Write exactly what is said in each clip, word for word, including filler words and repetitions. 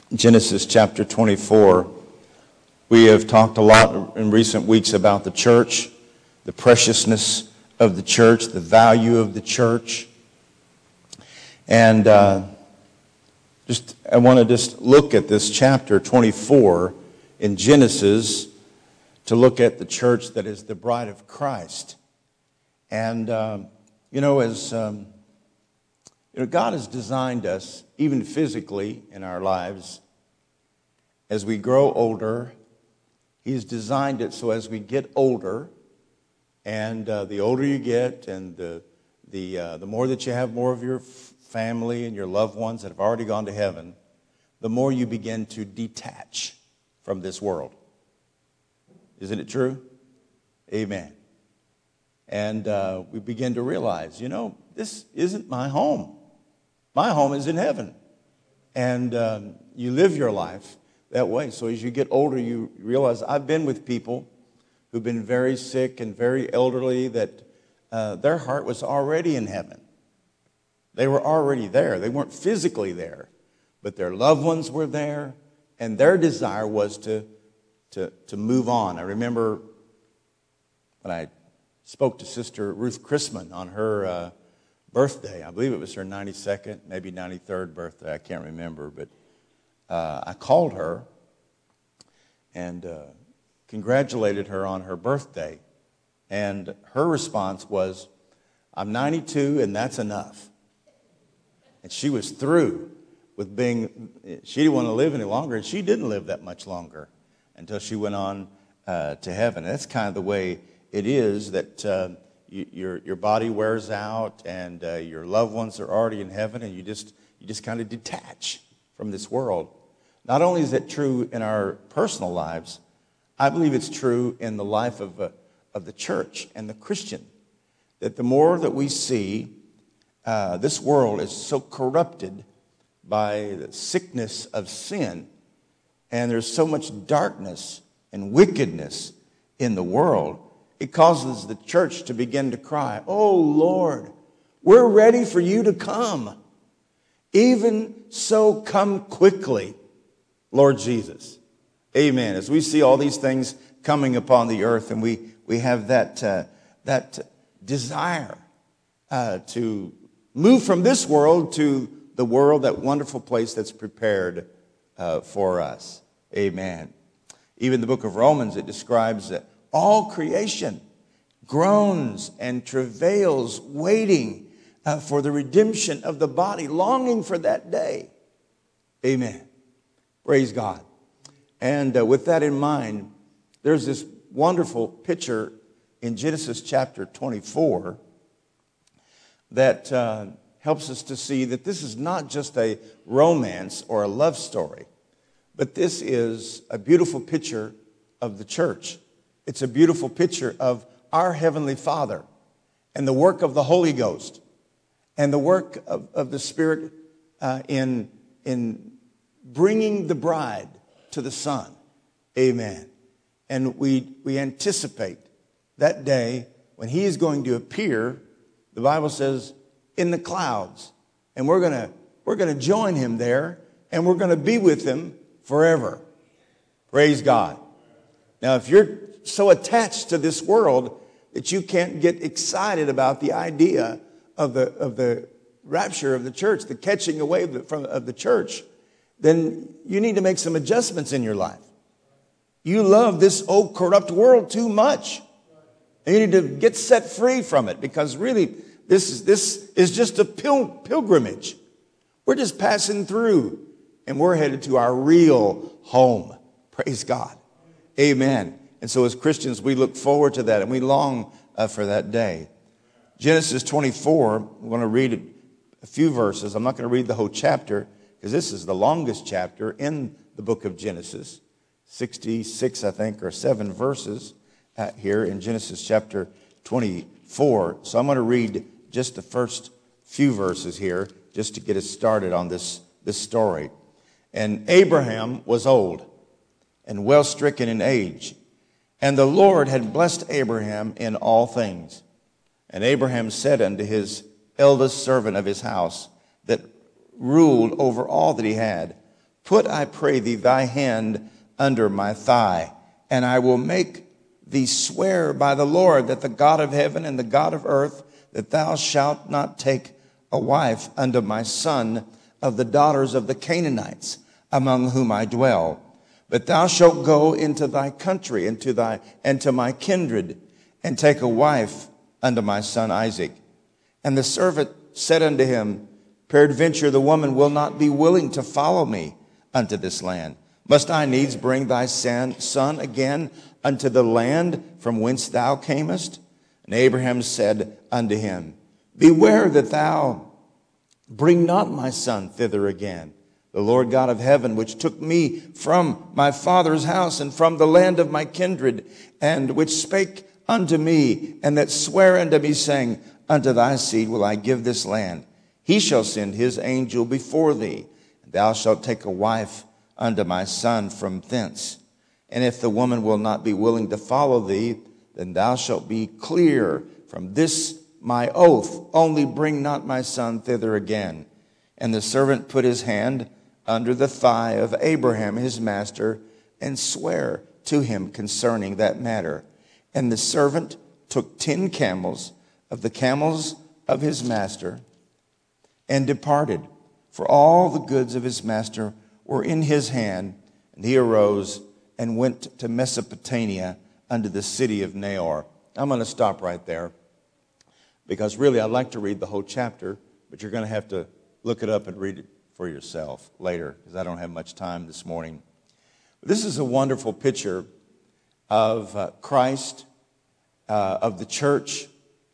Genesis chapter twenty-four. We have talked a lot in recent weeks about the church, the preciousness of the church, the value of the church. And uh, just I want to just look at this chapter twenty-four in Genesis to look at the church that is the bride of Christ. And, um, you know, as um, you know, God has designed us, even physically in our lives, as we grow older. He's designed it so as we get older, and uh, the older you get, and the the uh, the more that you have more of your family and your loved ones that have already gone to heaven, the more you begin to detach from this world. Isn't it true? Amen. And uh, we begin to realize, you know, this isn't my home. My home is in heaven. And um, you live your life that way. So as you get older, you realize I've been with people who've been very sick and very elderly that uh, their heart was already in heaven. They were already there. They weren't physically there, but their loved ones were there, and their desire was to, to, to move on. I remember when I spoke to Sister Ruth Chrisman on her uh, birthday. I believe it was her ninety-second, maybe ninety-third birthday. I can't remember, but uh, I called her and uh, congratulated her on her birthday. And her response was, "I'm ninety-two and that's enough." And she was through with being, she didn't want to live any longer, and she didn't live that much longer until she went on uh, to heaven. And that's kind of the way it is, that uh, you, your your body wears out, and uh, your loved ones are already in heaven, and you just you just kind of detach from this world. Not only is it true in our personal lives, I believe it's true in the life of uh, of the church and the Christian, that the more that we see uh, this world is so corrupted by the sickness of sin, and there's so much darkness and wickedness in the world, it causes the church to begin to cry, "Oh Lord, we're ready for you to come. Even so, come quickly, Lord Jesus." Amen. As we see all these things coming upon the earth, and we, we have that, uh, that desire uh, to move from this world to the world, that wonderful place that's prepared uh, for us. Amen. Even the book of Romans, it describes that all creation groans and travails, waiting uh, for the redemption of the body, longing for that day. Amen. Praise God. And uh, with that in mind, there's this wonderful picture in Genesis chapter twenty-four that uh, helps us to see that this is not just a romance or a love story, but this is a beautiful picture of the church. It's a beautiful picture of our Heavenly Father and the work of the Holy Ghost and the work of, of the Spirit uh, in, in bringing the bride to the Son. Amen. And we, we anticipate that day when He is going to appear, the Bible says, in the clouds. And we're going to we're going to join Him there, and we're going to be with Him forever. Praise God. Now, if you're so attached to this world that you can't get excited about the idea of the of the rapture of the church, the catching away of the, from, of the church, then you need to make some adjustments in your life. You love this old corrupt world too much. And you need to get set free from it, because really this is, this is just a pil- pilgrimage. We're just passing through, and we're headed to our real home. Praise God. Amen. And so as Christians, we look forward to that, and we long uh, for that day. Genesis twenty-four, we're going to read a few verses. I'm not going to read the whole chapter, because this is the longest chapter in the book of Genesis. sixty-six, I think, or seven verses uh, here in Genesis chapter twenty-four. So I'm going to read just the first few verses here, just to get us started on this, this story. "And Abraham was old and well stricken in age, and the Lord had blessed Abraham in all things. And Abraham said unto his eldest servant of his house, that ruled over all that he had, Put, I pray thee, thy hand under my thigh, and I will make thee swear by the Lord, that the God of heaven and the God of earth, that thou shalt not take a wife unto my son of the daughters of the Canaanites, among whom I dwell. But thou shalt go into thy country, and to thy and to my kindred, and take a wife unto my son Isaac. And the servant said unto him, Peradventure the woman will not be willing to follow me unto this land. Must I needs bring thy son again unto the land from whence thou camest? And Abraham said unto him, Beware that thou bring not my son thither again. The Lord God of heaven, which took me from my father's house and from the land of my kindred, and which spake unto me, and that sware unto me, saying, Unto thy seed will I give this land. He shall send his angel before thee, and thou shalt take a wife unto my son from thence. And if the woman will not be willing to follow thee, then thou shalt be clear from this my oath. Only bring not my son thither again. And the servant put his hand under the thigh of Abraham his master, and sware to him concerning that matter. And the servant took ten camels of the camels of his master, and departed. For all the goods of his master were in his hand. And he arose and went to Mesopotamia unto the city of Nahor. I'm going to stop right there, because really I'd like to read the whole chapter, but you're going to have to look it up and read it for yourself later, because I don't have much time this morning. But this is a wonderful picture of uh, Christ, uh, of the church,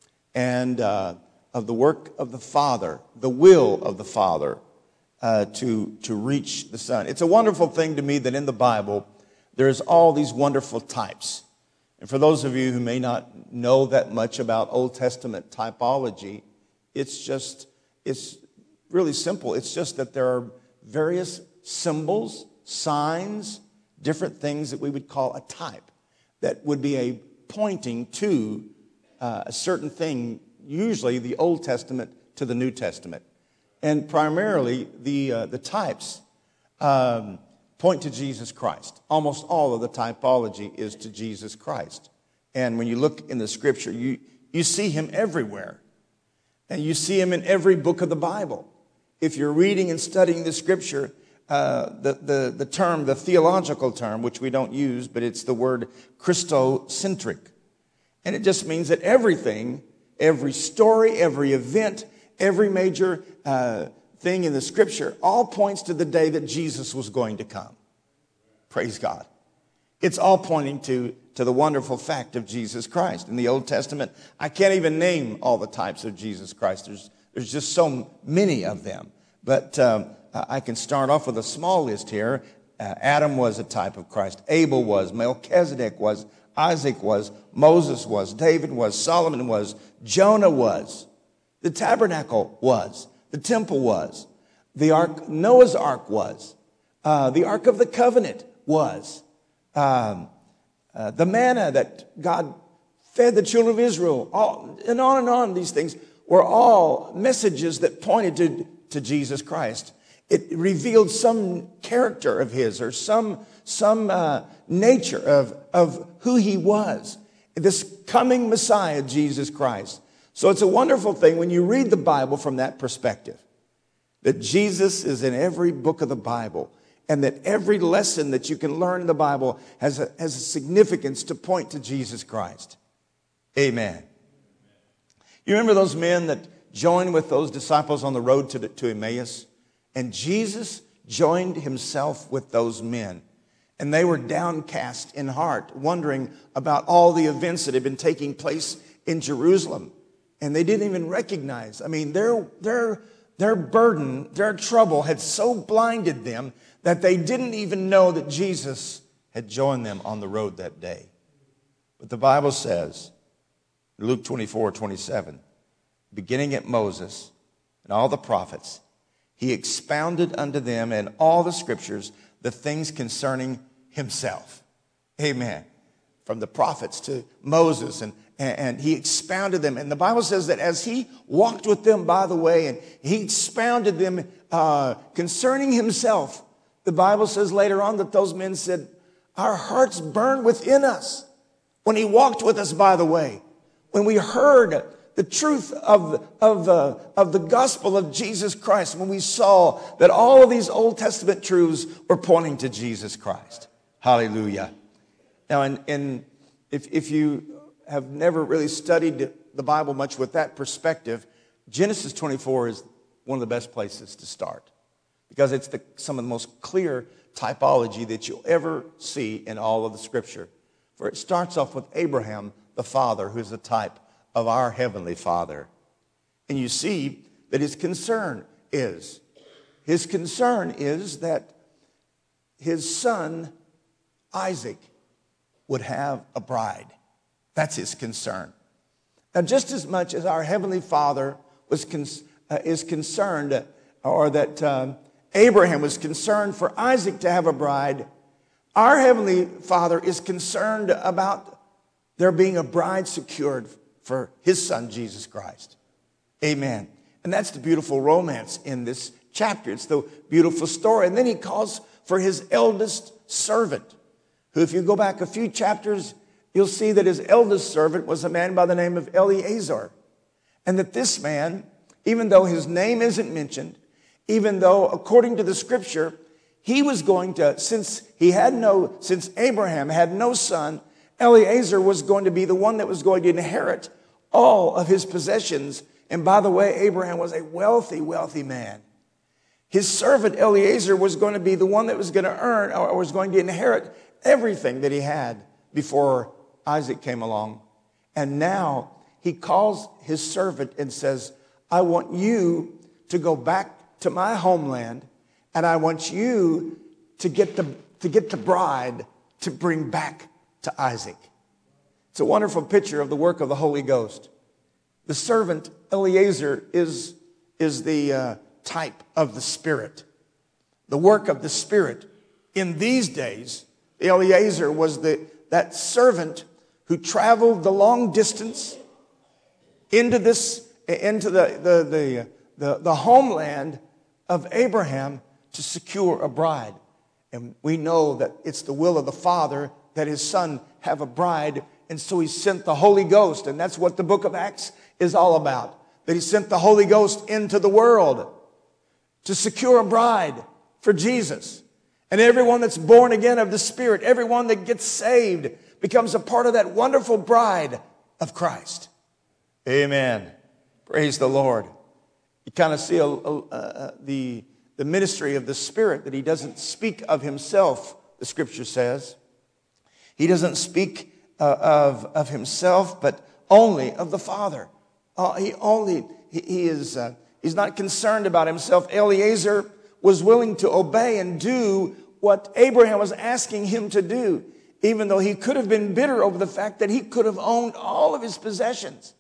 and uh, of the work of the Father, the will of the Father uh, to, to reach the Son. It's a wonderful thing to me that in the Bible there's all these wonderful types. And for those of you who may not know that much about Old Testament typology, it's just, it's really simple. It's just that there are various symbols, signs, different things that we would call a type that would be a pointing to uh, a certain thing, usually the Old Testament to the New Testament. And primarily the, uh, the types um, point to Jesus Christ. Almost all of the typology is to Jesus Christ. And when you look in the Scripture, you, you see him everywhere. And you see him in every book of the Bible. If you're reading and studying the Scripture, uh, the, the, the term, the theological term, which we don't use, but it's the word Christocentric. And it just means that everything, every story, every event, every major uh, thing in the Scripture all points to the day that Jesus was going to come. Praise God. It's all pointing to, to the wonderful fact of Jesus Christ. In the Old Testament, I can't even name all the types of Jesus Christ. There's, there's just so many of them. But um, I can start off with a small list here. Uh, Adam was a type of Christ. Abel was. Melchizedek was. Isaac was. Moses was. David was. Solomon was. Jonah was. The tabernacle was. The temple was. The ark, Noah's ark was. Uh, the Ark of the Covenant was. Um, uh, the manna that God fed the children of Israel, all, and on and on, these things were all messages that pointed to, to Jesus Christ. It revealed some character of his, or some, some uh, nature of, of who he was. This coming Messiah, Jesus Christ. So it's a wonderful thing when you read the Bible from that perspective, that Jesus is in every book of the Bible, and that every lesson that you can learn in the Bible has a, has a significance to point to Jesus Christ. Amen. You remember those men that joined with those disciples on the road to, to Emmaus? And Jesus joined himself with those men. And they were downcast in heart, wondering about all the events that had been taking place in Jerusalem. And they didn't even recognize. I mean, their, their, their burden, their trouble had so blinded them that they didn't even know that Jesus had joined them on the road that day. But the Bible says, Luke twenty-four, twenty-seven, beginning at Moses and all the prophets, he expounded unto them in all the Scriptures the things concerning himself. Amen. From the prophets to Moses, and, and he expounded them. And the Bible says that as he walked with them by the way, and he expounded them uh, concerning himself, The Bible says later on that those men said, our hearts burned within us when he walked with us by the way. When we heard the truth of, of, uh, of the gospel of Jesus Christ, when we saw that all of these Old Testament truths were pointing to Jesus Christ. Hallelujah. Now, in, in, if, if you have never really studied the Bible much with that perspective, Genesis twenty-four is one of the best places to start because it's the, some of the most clear typology that you'll ever see in all of the Scripture. For it starts off with Abraham, the father, who's the type of our Heavenly Father. And you see that his concern is, his concern is that his son, Isaac, would have a bride. That's his concern. Now, just as much as our Heavenly Father was con- uh, is concerned, or that um, Abraham was concerned for Isaac to have a bride, our Heavenly Father is concerned about there being a bride secured for his son, Jesus Christ. Amen. And that's the beautiful romance in this chapter. It's the beautiful story. And then he calls for his eldest servant, who, if you go back a few chapters, you'll see that his eldest servant was a man by the name of Eliezer. And that this man, even though his name isn't mentioned, even though, according to the Scripture, he was going to, since he had no, since Abraham had no son, Eliezer was going to be the one that was going to inherit all of his possessions. And by the way, Abraham was a wealthy, wealthy man. His servant Eliezer was going to be the one that was going to earn or was going to inherit everything that he had before Isaac came along. And now he calls his servant and says, I want you to go back to my homeland, and I want you to get the, to get the bride to bring back to Isaac. It's a wonderful picture of the work of the Holy Ghost. The servant Eliezer is, is the uh, type of the Spirit. The work of the Spirit. In these days, Eliezer was the, that servant who traveled the long distance into this, into the, the, the, the, the homeland of Abraham to secure a bride. And we know that it's the will of the Father that his son have a bride. And so he sent the Holy Ghost. And that's what the book of Acts is all about. That he sent the Holy Ghost into the world to secure a bride for Jesus. And everyone that's born again of the Spirit, everyone that gets saved, becomes a part of that wonderful bride of Christ. Amen. Praise the Lord. You kind of see a, a, a, the, the ministry of the Spirit, that he doesn't speak of himself, the Scripture says. He doesn't speak uh, of, of himself, but only of the Father. Uh, he only, he, he is, uh, he's not concerned about himself. Eliezer was willing to obey and do what Abraham was asking him to do, even though he could have been bitter over the fact that he could have owned all of his possessions.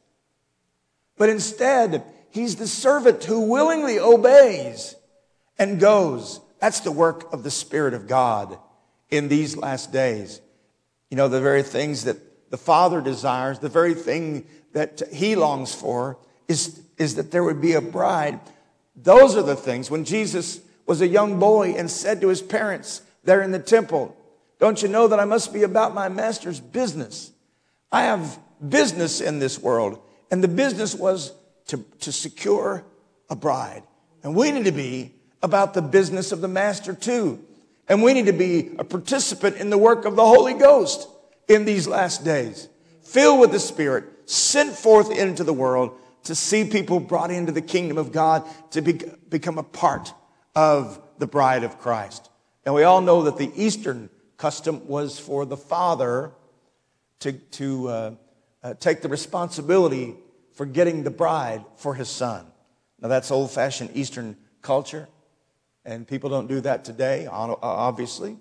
But instead, he's the servant who willingly obeys and goes. That's the work of the Spirit of God in these last days. You know, the very things that the Father desires, the very thing that he longs for is, is that there would be a bride. Those are the things. When Jesus was a young boy and said to his parents there in the temple, don't you know that I must be about my master's business? I have business in this world. And the business was to, to secure a bride. And we need to be about the business of the master too. And we need to be a participant in the work of the Holy Ghost in these last days. Filled with the Spirit, sent forth into the world to see people brought into the kingdom of God, to be, become a part of the bride of Christ. And we all know that the Eastern custom was for the father to, to uh, uh, take the responsibility for getting the bride for his son. Now that's old-fashioned Eastern culture. And people don't do that today, obviously.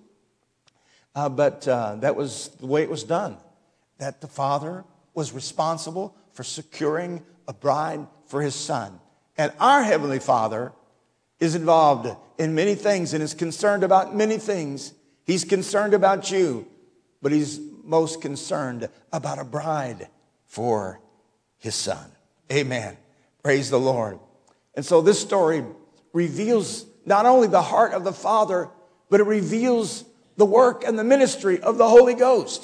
Uh, but uh, that was the way it was done. That the father was responsible for securing a bride for his son. And our Heavenly Father is involved in many things and is concerned about many things. He's concerned about you, but he's most concerned about a bride for his son. Amen. Praise the Lord. And so this story reveals not only the heart of the Father, but it reveals the work and the ministry of the Holy Ghost.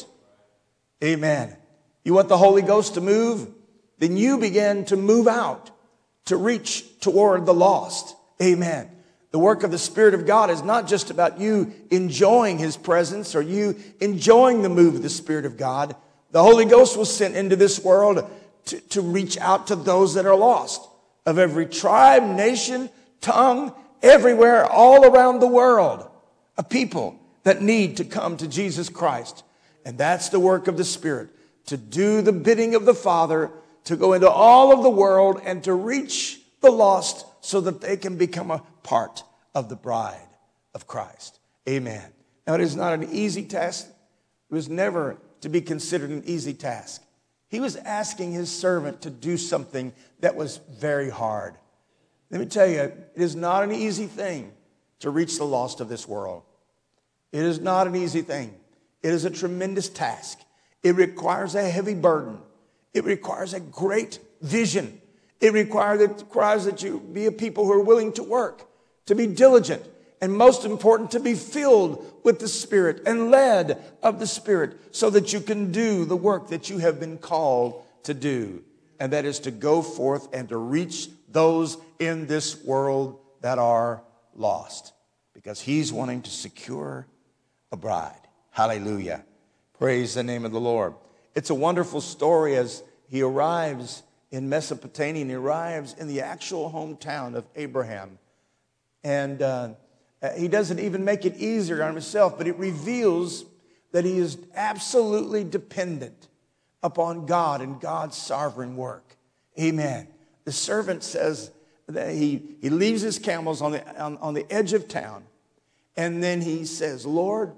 Amen. You want the Holy Ghost to move? Then you begin to move out to reach toward the lost. Amen. The work of the Spirit of God is not just about you enjoying His presence or you enjoying the move of the Spirit of God. The Holy Ghost was sent into this world to, to reach out to those that are lost, of every tribe, nation, tongue, everywhere, all around the world, a people that need to come to Jesus Christ. And that's the work of the Spirit, to do the bidding of the Father, to go into all of the world and to reach the lost so that they can become a part of the bride of Christ. Amen. Now, it is not an easy task. It was never to be considered an easy task. He was asking his servant to do something that was very hard. Let me tell you, it is not an easy thing to reach the lost of this world. It is not an easy thing. It is a tremendous task. It requires a heavy burden. It requires a great vision. It requires, it requires that you be a people who are willing to work, to be diligent, and most important, to be filled with the Spirit and led of the Spirit so that you can do the work that you have been called to do. And that is to go forth and to reach those in this world that are lost. Because He's wanting to secure a bride. Hallelujah. Praise the name of the Lord. It's a wonderful story as he arrives in Mesopotamia, and he arrives in the actual hometown of Abraham. And uh, he doesn't even make it easier on himself, but it reveals that he is absolutely dependent upon God and God's sovereign work. Amen. The servant says that he, he leaves his camels on the, on, on the edge of town, and then he says, Lord,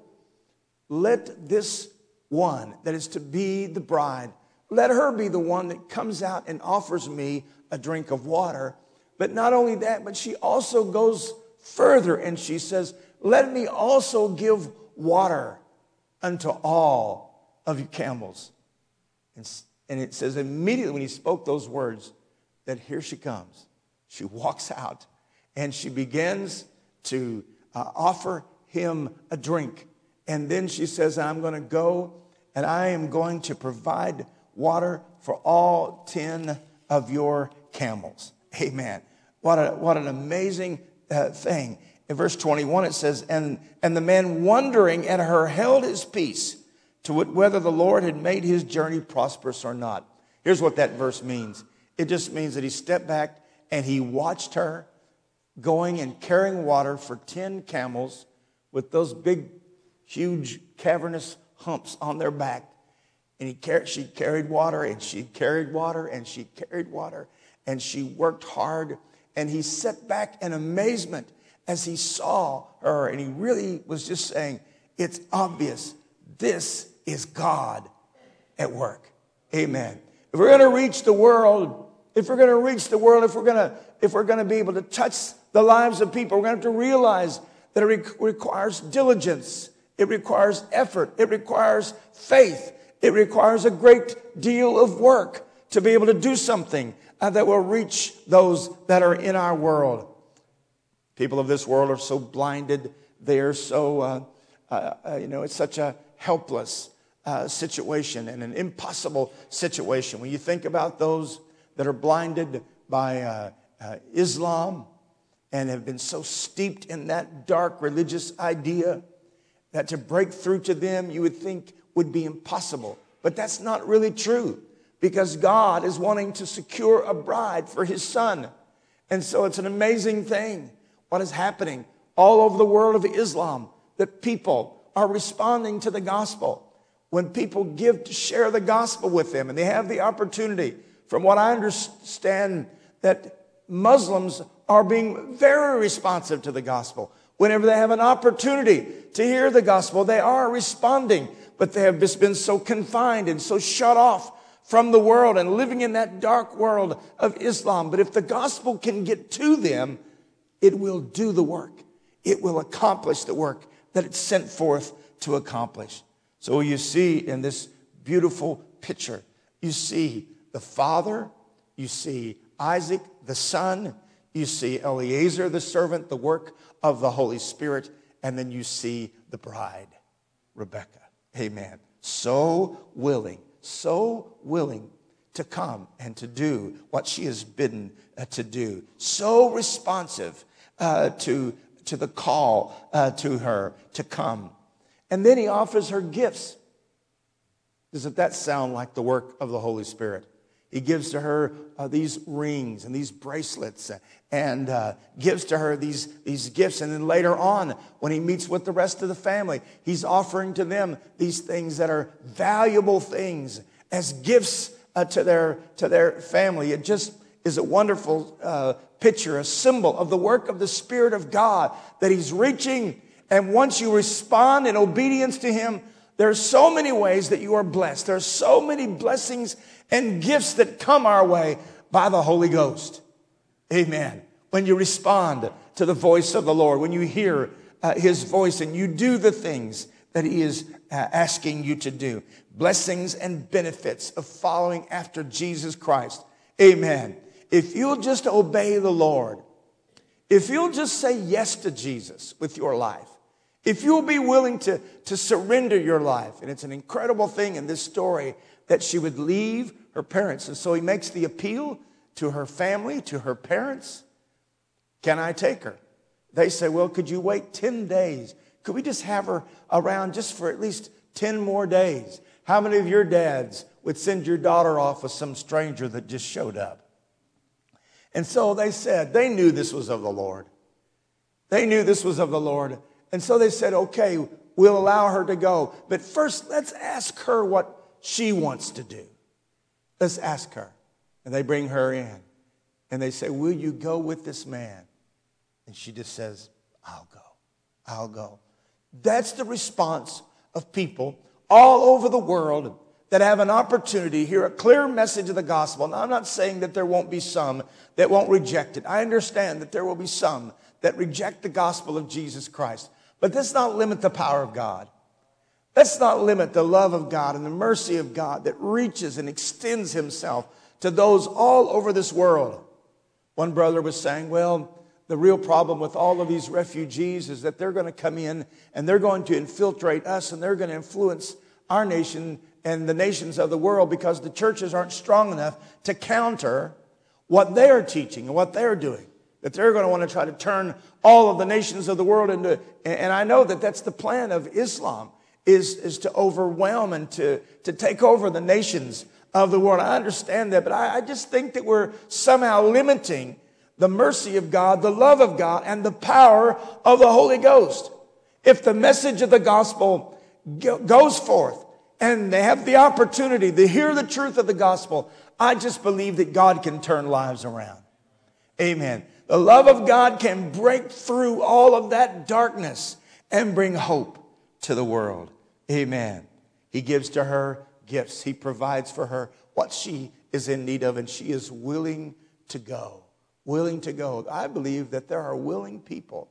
let this one that is to be the bride, let her be the one that comes out and offers me a drink of water. But not only that, but she also goes further and she says, let me also give water unto all of you camels. And, and it says immediately when he spoke those words that here she comes. She walks out and she begins to uh, offer him a drink. And then she says, I'm going to go and I am going to provide water for all ten of your camels. Amen. What a, what an amazing uh, thing. In verse twenty-one it says, and, and the man wondering at her held his peace to wit whether the Lord had made his journey prosperous or not. Here's what that verse means. It just means that he stepped back and he watched her going and carrying water for ten camels with those big, huge, cavernous humps on their back. And he car- she carried water, and she carried water, and she carried water, and she worked hard. And he sat back in amazement as he saw her, and he really was just saying, it's obvious, this is God at work. Amen. If we're going to reach the world, if we're going to reach the world, if we're going to, if we're going to be able to touch the lives of people, we're going to have to realize that it re- requires diligence. It requires effort. It requires faith. It requires a great deal of work to be able to do something uh, that will reach those that are in our world. People of this world are so blinded. They are so, uh, uh, uh, you know, it's such a helpless uh, situation and an impossible situation. When you think about those that are blinded by uh, uh, Islam and have been so steeped in that dark religious idea that to break through to them, you would think would be impossible. But that's not really true, because God is wanting to secure a bride for his son. And so it's an amazing thing what is happening all over the world of Islam, that people are responding to the gospel. When people give to share the gospel with them and they have the opportunity, from what I understand, that Muslims are being very responsive to the gospel. Whenever they have an opportunity to hear the gospel, they are responding. But they have just been so confined and so shut off from the world and living in that dark world of Islam. But if the gospel can get to them, it will do the work. It will accomplish the work that it's sent forth to accomplish. So you see in this beautiful picture, you see the Father, you see Isaac, the Son, you see Eliezer, the servant, the work of the Holy Spirit, and then you see the bride, Rebecca. Amen. So willing, so willing to come and to do what she is bidden uh, to do. So responsive uh, to, to the call uh, to her to come. And then he offers her gifts. Doesn't that sound like the work of the Holy Spirit? He gives to her uh, these rings and these bracelets and uh, gives to her these, these gifts. And then later on, when he meets with the rest of the family, he's offering to them these things that are valuable things as gifts uh, to their, to their family. It just is a wonderful uh, picture, a symbol of the work of the Spirit of God that he's reaching. And once you respond in obedience to him, there are so many ways that you are blessed. There are so many blessings and gifts that come our way by the Holy Ghost. Amen. When you respond to the voice of the Lord, when you hear uh, his voice and you do the things that he is uh, asking you to do. Blessings and benefits of following after Jesus Christ. Amen. If you'll just obey the Lord, if you'll just say yes to Jesus with your life, if you'll be willing to, to surrender your life, and it's an incredible thing in this story that she would leave her parents. And so he makes the appeal to her family, to her parents. Can I take her? They say, well, could you wait ten days? Could we just have her around just for at least ten more days? How many of your dads would send your daughter off with some stranger that just showed up? And so they said, they knew this was of the Lord. They knew this was of the Lord. And so they said, okay, we'll allow her to go. But first, let's ask her what she wants to do. Let's ask her. And they bring her in. And they say, will you go with this man? And she just says, I'll go. I'll go. That's the response of people all over the world that have an opportunity to hear a clear message of the gospel. Now, I'm not saying that there won't be some that won't reject it. I understand that there will be some that reject the gospel of Jesus Christ. But let's not limit the power of God. Let's not limit the love of God and the mercy of God that reaches and extends himself to those all over this world. One brother was saying, well, the real problem with all of these refugees is that they're going to come in and they're going to infiltrate us and they're going to influence our nation and the nations of the world because the churches aren't strong enough to counter what they are teaching and what they're doing. That they're going to want to try to turn all of the nations of the world into, and I know that that's the plan of Islam, is, is to overwhelm and to, to take over the nations of the world. I understand that, but I, I just think that we're somehow limiting the mercy of God, the love of God, and the power of the Holy Ghost. If the message of the gospel goes forth and they have the opportunity to hear the truth of the gospel, I just believe that God can turn lives around. Amen. The love of God can break through all of that darkness and bring hope to the world. Amen. He gives to her gifts. He provides for her what she is in need of, and she is willing to go. Willing to go. I believe that there are willing people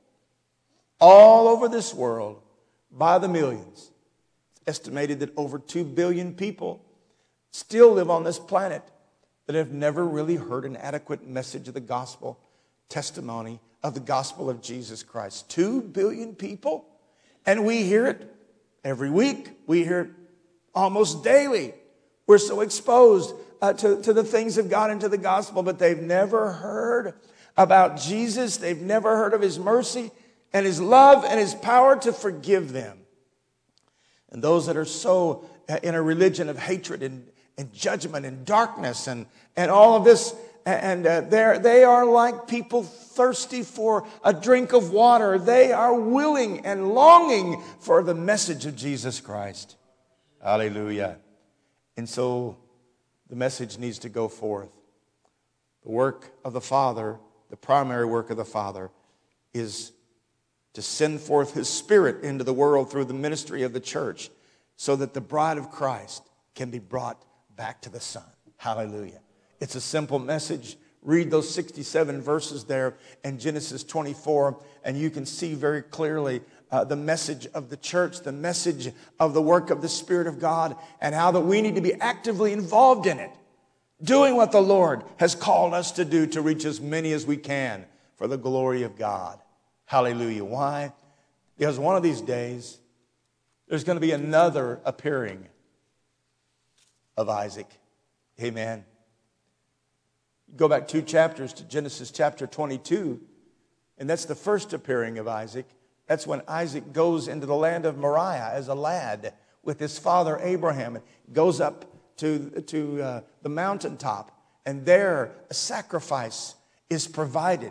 all over this world by the millions. It's estimated that over two billion people still live on this planet that have never really heard an adequate message of the gospel, testimony of the gospel of Jesus Christ. Two billion people, and we hear it every week. We hear it almost daily. We're so exposed uh, to, to the things of God and to the gospel, but they've never heard about Jesus. They've never heard of his mercy and his love and his power to forgive them. And those that are so uh, in a religion of hatred and, and judgment and darkness and, and all of this, and uh, they're, they are like people thirsty for a drink of water. They are willing and longing for the message of Jesus Christ. Hallelujah. And so the message needs to go forth. The work of the Father, the primary work of the Father, is to send forth his Spirit into the world through the ministry of the church so that the bride of Christ can be brought back to the Son. Hallelujah. It's a simple message. Read those sixty-seven verses there in Genesis twenty-four, and you can see very clearly uh, the message of the church, the message of the work of the Spirit of God, and how that we need to be actively involved in it, doing what the Lord has called us to do to reach as many as we can for the glory of God. Hallelujah. Why? Because one of these days, there's going to be another appearing of Isaac. Amen. Go back two chapters to Genesis chapter twenty-two, and that's the first appearing of Isaac. That's when Isaac goes into the land of Moriah as a lad with his father Abraham, and goes up to, to uh, the mountaintop, and there a sacrifice is provided.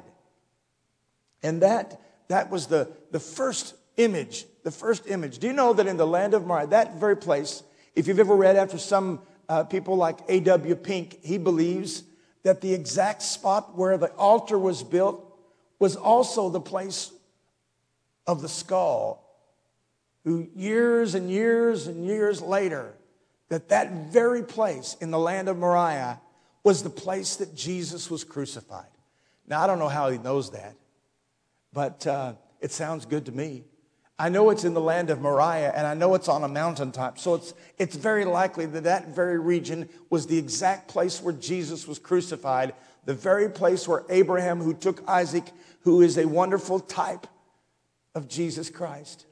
And that, that was the, the first image, the first image. Do you know that in the land of Moriah, that very place, if you've ever read after some uh, people like A W Pink, he believes that the exact spot where the altar was built was also the place of the skull, who years and years and years later, that that very place in the land of Moriah was the place that Jesus was crucified. Now, I don't know how he knows that, but uh, it sounds good to me. I know it's in the land of Moriah, and I know it's on a mountaintop, so it's, it's very likely that that very region was the exact place where Jesus was crucified, the very place where Abraham, who took Isaac, who is a wonderful type of Jesus Christ,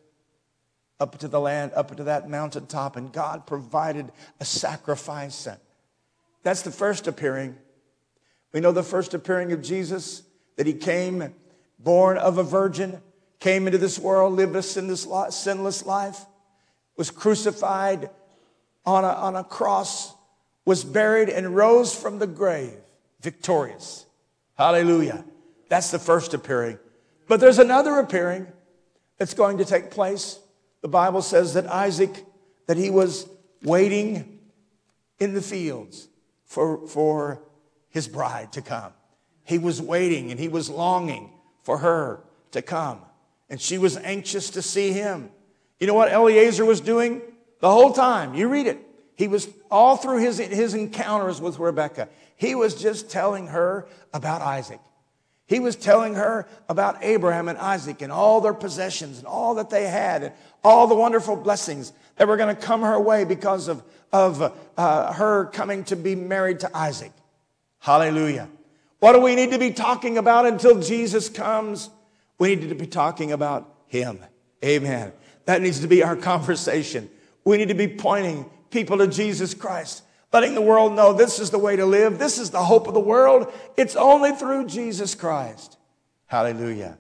up to the land, up to that mountaintop, and God provided a sacrifice. That's the first appearing. We know the first appearing of Jesus, that he came born of a virgin, came into this world, lived a sinless life, was crucified on a, on a cross, was buried, and rose from the grave victorious. Hallelujah. That's the first appearing. But there's another appearing that's going to take place. The Bible says that Isaac, that he was waiting in the fields for, for his bride to come. He was waiting and he was longing for her to come. And she was anxious to see him. You know what Eliezer was doing the whole time? You read it. He was all through his, his encounters with Rebekah. He was just telling her about Isaac. He was telling her about Abraham and Isaac and all their possessions and all that they had and all the wonderful blessings that were going to come her way because of, of uh, her coming to be married to Isaac. Hallelujah. What do we need to be talking about until Jesus comes? We need to be talking about him. Amen. That needs to be our conversation. We need to be pointing people to Jesus Christ, letting the world know this is the way to live. This is the hope of the world. It's only through Jesus Christ. Hallelujah.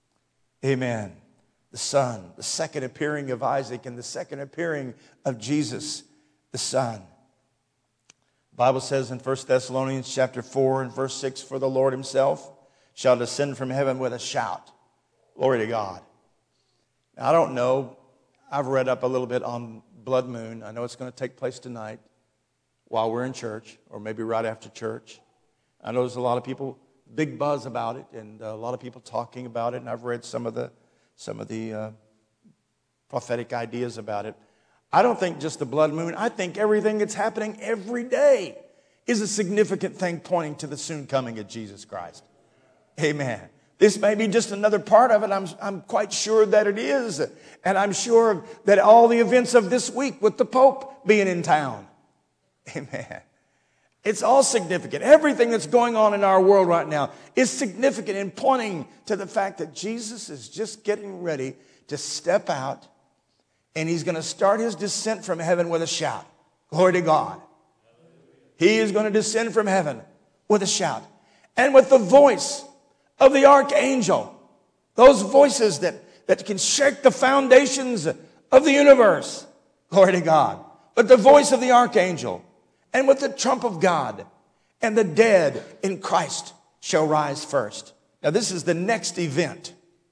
Amen. The Son, the second appearing of Isaac and the second appearing of Jesus, the Son. The Bible says in First Thessalonians chapter four and verse six, for the Lord himself shall descend from heaven with a shout. Glory to God. Now, I don't know. I've read up a little bit on blood moon. I know it's going to take place tonight while we're in church, or maybe right after church. I know there's a lot of people, big buzz about it, and a lot of people talking about it, and I've read some of the some of the uh, prophetic ideas about it. I don't think just the blood moon. I think everything that's happening every day is a significant thing pointing to the soon coming of Jesus Christ. Amen. This may be just another part of it. I'm, I'm quite sure that it is. And I'm sure that all the events of this week with the Pope being in town. Amen. It's all significant. Everything that's going on in our world right now is significant in pointing to the fact that Jesus is just getting ready to step out, and he's going to start his descent from heaven with a shout. Glory to God. He is going to descend from heaven with a shout. And with the voice of the archangel, those voices that, that can shake the foundations of the universe. Glory to God. But the voice of the archangel, and with the trump of God, and the dead in Christ shall rise first. Now this is the next event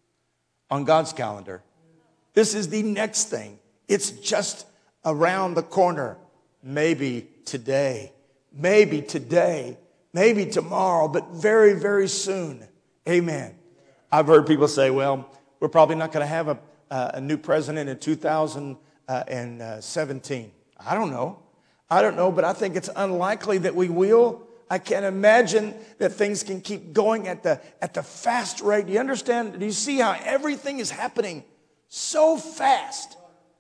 on God's calendar. This is the next thing. It's just around the corner. Maybe today, maybe today, maybe tomorrow, but very, very soon. Amen. I've heard people say, well, we're probably not going to have a, uh, a new president in two thousand seventeen. I don't know. I don't know, but I think it's unlikely that we will. I can't imagine that things can keep going at the, at the fast rate. Do you understand? Do you see how everything is happening so fast?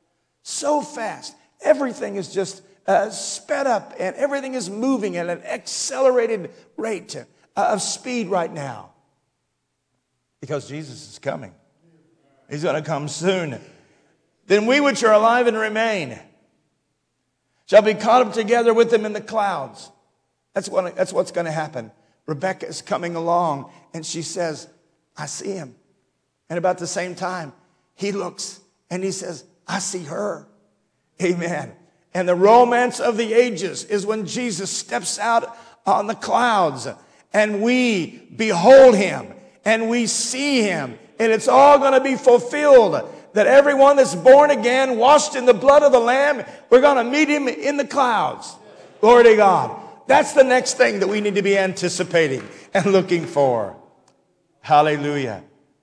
So fast. Everything is just uh, sped up, and everything is moving at an accelerated rate of speed right now. Because Jesus is coming. He's going to come soon. Then we which are alive and remain shall be caught up together with him in the clouds. That's what, that's what's going to happen. Rebecca is coming along and she says, I see him. And about the same time, he looks and he says, I see her. Amen. And the romance of the ages is when Jesus steps out on the clouds and we behold him and we see him. And it's all going to be fulfilled. That everyone that's born again, washed in the blood of the Lamb, we're going to meet him in the clouds. Glory to God. That's the next thing that we need to be anticipating and looking for. Hallelujah.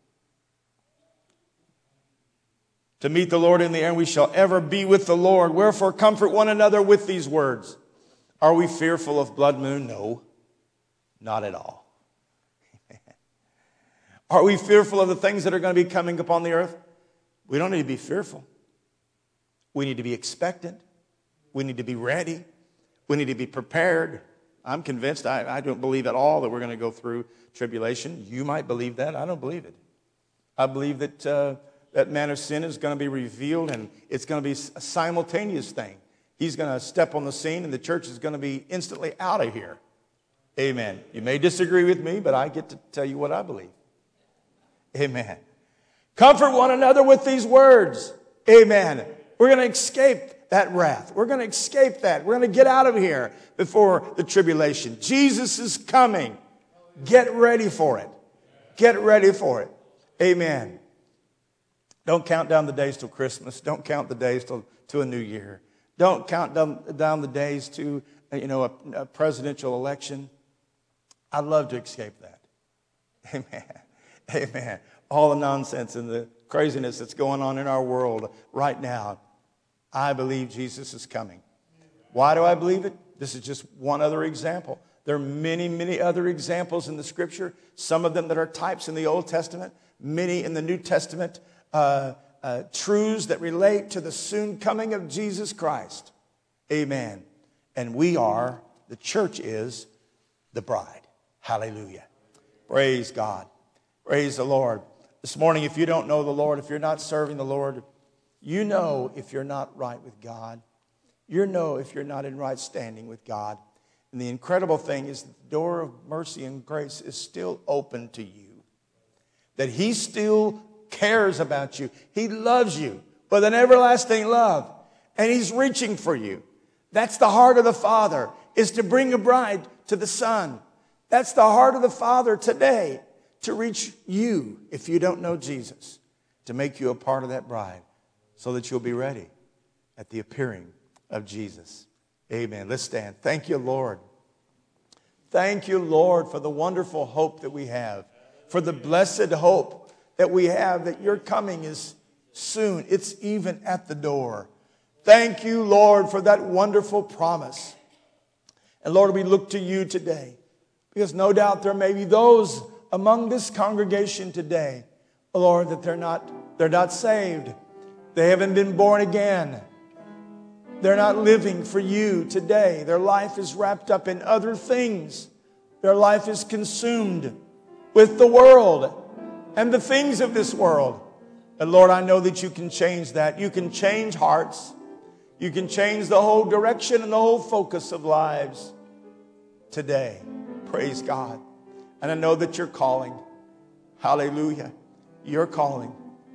To meet the Lord in the air, we shall ever be with the Lord. Wherefore, comfort one another with these words. Are we fearful of blood moon? No, not at all. Are we fearful of the things that are going to be coming upon the earth? We don't need to be fearful. We need to be expectant. We need to be ready. We need to be prepared. I'm convinced, I, I don't believe at all that we're going to go through tribulation. You might believe that. I don't believe it. I believe that uh, that man of sin is going to be revealed and it's going to be a simultaneous thing. He's going to step on the scene and the church is going to be instantly out of here. Amen. You may disagree with me, but I get to tell you what I believe. Amen. Comfort one another with these words. Amen. We're going to escape that wrath. We're going to escape that. We're going to get out of here before the tribulation. Jesus is coming. Get ready for it. Get ready for it. Amen. Don't count down the days till Christmas. Don't count the days till to a new year. Don't count down, down the days to, you know, a, a presidential election. I'd love to escape that. Amen. Amen. All the nonsense and the craziness that's going on in our world right now. I believe Jesus is coming. Why do I believe it? This is just one other example. There are many, many other examples in the Scripture. Some of them that are types in the Old Testament. Many in the New Testament. Uh, uh, truths that relate to the soon coming of Jesus Christ. Amen. And we are, the church is, the bride. Hallelujah. Praise God. Praise the Lord. This morning, if you don't know the Lord, if you're not serving the Lord, you know if you're not right with God. You know if you're not in right standing with God. And the incredible thing is that the door of mercy and grace is still open to you. That He still cares about you. He loves you with an everlasting love. And He's reaching for you. That's the heart of the Father, is to bring a bride to the Son. That's the heart of the Father today, to reach you, if you don't know Jesus, to make you a part of that bride so that you'll be ready at the appearing of Jesus. Amen. Let's stand. Thank you, Lord. Thank you, Lord, for the wonderful hope that we have, for the blessed hope that we have that your coming is soon. It's even at the door. Thank you, Lord, for that wonderful promise. And Lord, we look to you today, because no doubt there may be those among this congregation today, Lord, that they're not, they're not saved. They haven't been born again. They're not living for you today. Their life is wrapped up in other things. Their life is consumed with the world and the things of this world. And Lord, I know that you can change that. You can change hearts. You can change the whole direction and the whole focus of lives today. Praise God. And I know that you're calling. Hallelujah. You're calling.